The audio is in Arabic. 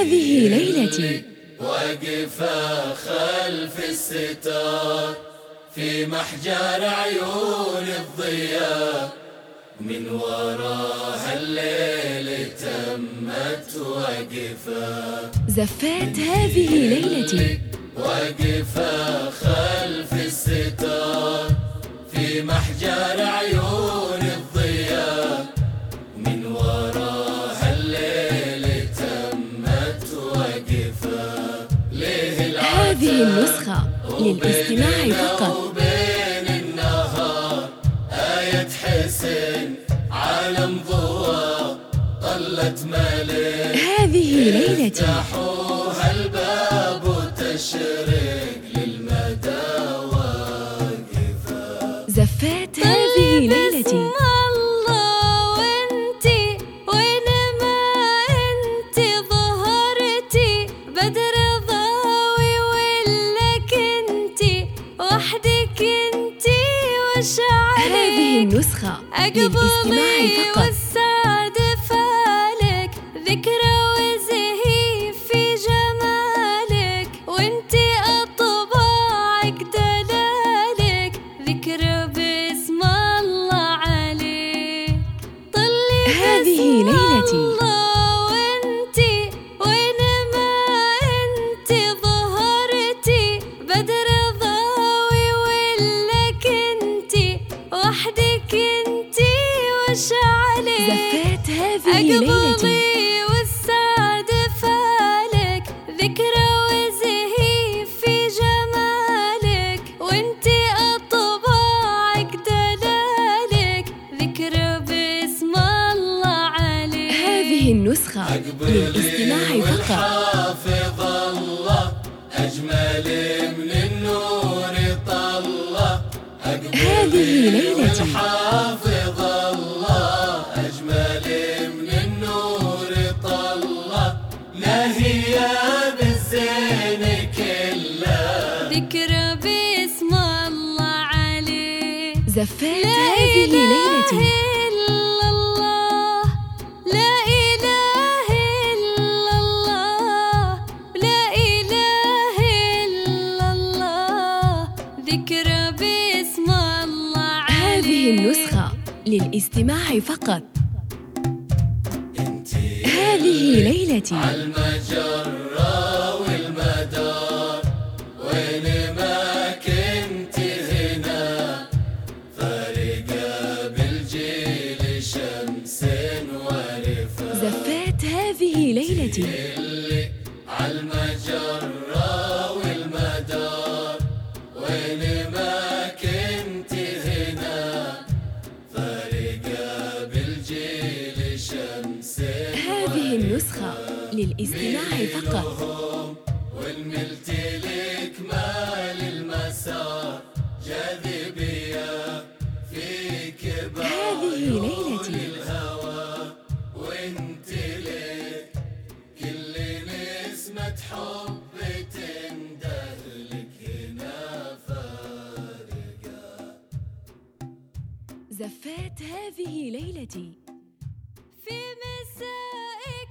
هذه ليلتي واقفة خلف الستار في محجر عيون الضياء، من وراها الليل تمت واقفة. زفات هذه ليلتي واقفة خلف الستار في محجر عيون الضياء، من وراها الليل تمت واقفة. ليه هذه النسخة للاستماع فقط. وبين النهار آية حسن عالم ضوى طلت ملك، هذه ليلتي افتحوها الباب وتشرق للمدى واقفة. زفات هذه ليلتي هذه النسخة للاستماع فقط. والسعد فالك ذكرى وزهي في جمالك، وانتي أطباعك دلالك ذكرى باسم الله عليك. طلي هذه ليلتي وانتي وين ما انتي ظهرتي، بدر ضاوي ولك انتي وحدك انتي وش عليك. زفات هذه ليلتي والسعد فالك ذكرى وزهي في جمالك، وانتي أطباعك دلالك ذكرى باسم الله عليك. هذه النسخة للاستماع فقط. حافظ الله أجمل من النور طلة. هذه ليلتي حافظ الله أجمل من النور طلة، لا هي بالزين كلها ذكرى باسم الله عليك. زفات هذه ليلتي ذكرى باسم الله عليك. هذه النسخة للاستماع فقط. هذه ليلتي عالمجرة والمدار، وين ما كنت هنا فارقة بالجيل شمس ورفا. زفات هذه ليلتي عالمجرة والمدار، وين ما كنت هنا فارقة بالجيل شمس. هذه النسخة للاستماع فقط. والملت لك مال المسار جاذبية فيك هذه ليلتي الهوى، وانت لك كل نسمة حب تندهلك هنا فارقة. زفات هذه ليلتي في مسائك